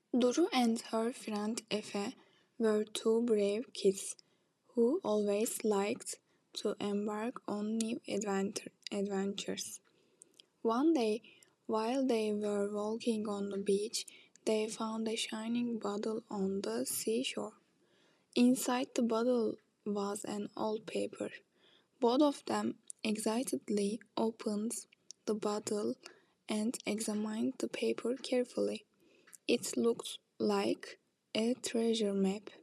Duru and her friend Efe were two brave kids who always liked to embark on new adventures. One day, while they were walking on the beach, they found a shining bottle on the seashore. Inside the bottle was an old paper. Both of them excitedly opened the bottle and examined the paper carefully. It looked like a treasure map.